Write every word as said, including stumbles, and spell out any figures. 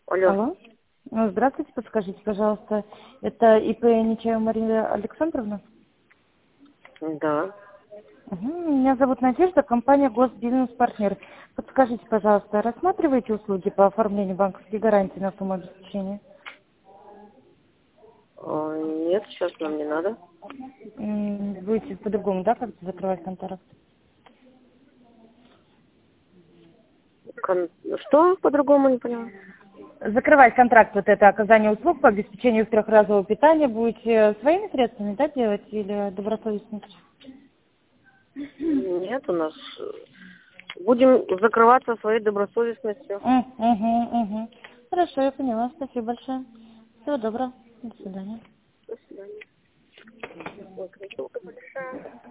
Алло. Алло. Ну, здравствуйте, подскажите, пожалуйста, это ИП Нечаева Мария Александровна? Да. Угу. Меня зовут Надежда, компания Госбизнес-партнер. Подскажите, пожалуйста, рассматриваете услуги по оформлению банковской гарантии на сумму обеспечения? А, нет, сейчас нам не надо. М, Будете по-другому, да, как-то закрывать контракт? Кон- Что по-другому не поняла? Закрывать контракт, вот это оказание услуг по обеспечению трехразового питания, будете своими средствами, да, делать или добросовестно? Нет, у нас э, будем закрываться своей добросовестностью. Угу, угу. Хорошо, я поняла. Спасибо большое. Всего доброго. До свидания. До свидания.